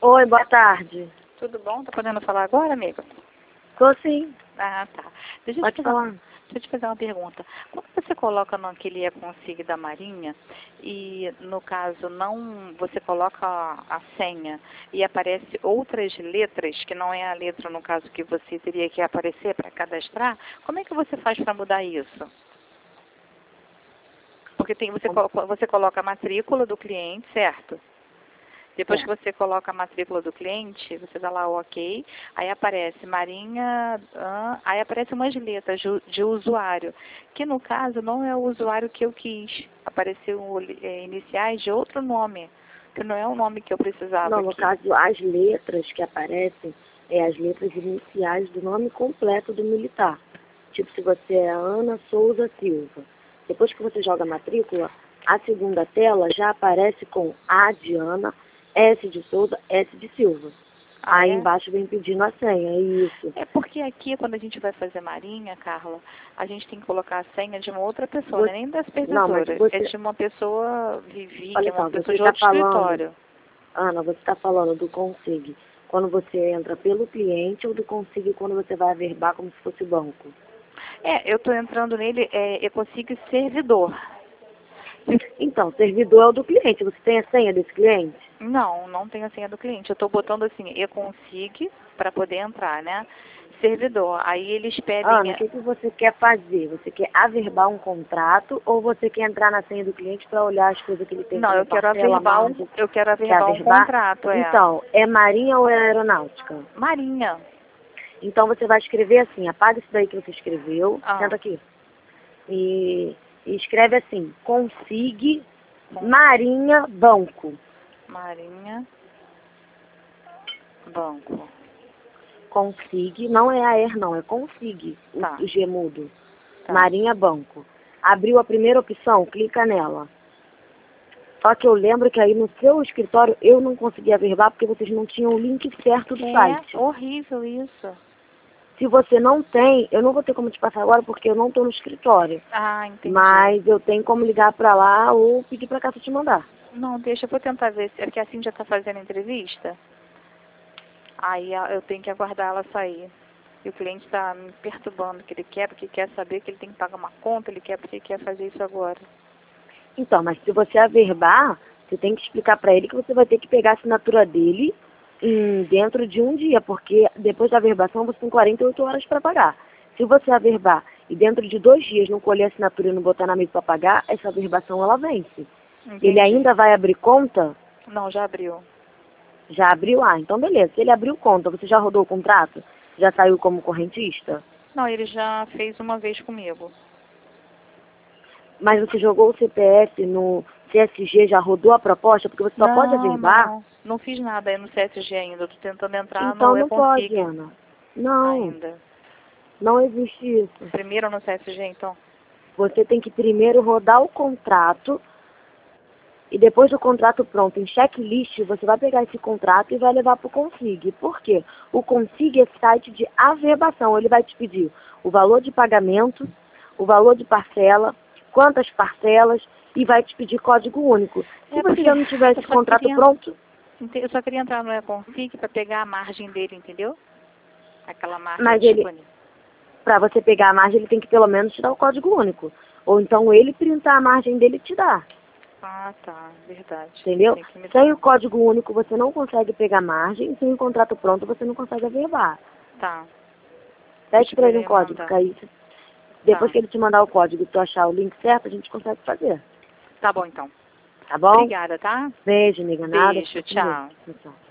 Oi, boa tarde. Tudo bom? Tá podendo falar agora, amiga? Tô sim. Ah, tá. Pode falar. Deixa eu te fazer uma pergunta. Quando você coloca naquele e-consig da Marinha e, no caso, não você coloca a senha e aparece outras letras, que não é a letra, no caso, que você teria que aparecer para cadastrar, como é que você faz para mudar isso? Porque você coloca a matrícula do cliente, certo? Depois que você coloca a matrícula do cliente, você dá lá o OK, aí aparece Marinha, aí aparece umas letras de usuário, que no caso não é o usuário que eu quis. Apareceu iniciais de outro nome, que não é o nome que eu precisava. Não, no caso, as letras que aparecem é as letras iniciais do nome completo do militar. Tipo, se você é Ana Souza Silva. Depois que você joga a matrícula, a segunda tela já aparece com A de Ana, S de Souza, S de Silva. Aí embaixo vem pedindo a senha, é isso. É porque aqui, quando a gente vai fazer Marinha, Carla, a gente tem que colocar a senha de uma outra pessoa, nem da supervisora. É de uma pessoa Vivi, que é uma pessoa de outro escritório. Ana, você está falando do consig quando você entra pelo cliente ou do consig quando você vai averbar como se fosse banco? Eu estou entrando nele, eu consigo servidor. Então, servidor é o do cliente. Você tem a senha desse cliente? Não, não tem a senha do cliente. Eu estou botando assim, eu consigo para poder entrar, né? Servidor. Aí eles pedem... Ana, o que você quer fazer? Você quer averbar um contrato ou você quer entrar na senha do cliente para olhar as coisas que ele tem? Não, eu quero averbar um contrato, Então, é Marinha ou é Aeronáutica? Marinha. Então você vai escrever assim, apaga isso daí que você escreveu, senta aqui. E escreve assim, consig Marinha Banco. Marinha Banco. Consig, não é AER não, é consig, o G mudo. Marinha Banco. Abriu a primeira opção, clica nela. Só que eu lembro que aí no seu escritório eu não conseguia averbar porque vocês não tinham o link certo do site. É horrível isso. Se você não tem, eu não vou ter como te passar agora porque eu não estou no escritório. Ah, entendi. Mas eu tenho como ligar para lá ou pedir para cá te mandar. Não, deixa, eu vou tentar ver, porque assim já está fazendo entrevista. Aí eu tenho que aguardar ela sair. E o cliente está me perturbando, que ele quer, porque quer saber que ele tem que pagar uma conta, ele quer porque quer fazer isso agora. Então, mas se você averbar, você tem que explicar para ele que você vai ter que pegar a assinatura dele dentro de um dia, porque depois da averbação você tem 48 horas para pagar. Se você averbar e dentro de 2 dias não colher a assinatura e não botar na mesa para pagar, essa averbação ela vence. Entendi. Ele ainda vai abrir conta? Não, já abriu. Já abriu? Ah, então beleza. Se ele abriu conta, você já rodou o contrato? Já saiu como correntista? Não, ele já fez uma vez comigo. Mas você jogou o CPF no CSG, já rodou a proposta? Porque você só pode averbar? Não fiz nada aí no CSG ainda. Estou tentando entrar então no não pode, Ana. Não. ainda. Não existe isso. Primeiro no CSG, então? Você tem que primeiro rodar o contrato e depois do contrato pronto, em checklist, você vai pegar esse contrato e vai levar para o Consig. Por quê? O Consig é site de averbação. Ele vai te pedir o valor de pagamento, o valor de parcela, quantas parcelas e vai te pedir código único. Se você já não tiver esse contrato pronto... Eu só queria entrar no e-consig para pegar a margem dele, entendeu? Aquela margem disponível. Para você pegar a margem, ele tem que pelo menos te dar o código único. Ou então ele printar a margem dele e te dar. Ah, tá. Verdade. Entendeu? Sem o código único você não consegue pegar margem, sem o contrato pronto você não consegue averbar. Tá. Pede para ele um código, que aí depois que ele te mandar o código e tu achar o link certo, a gente consegue fazer. Tá bom, então. Tá bom? Obrigada, tá? Beijo, amiga. Nada. Beijo, tchau. Tchau.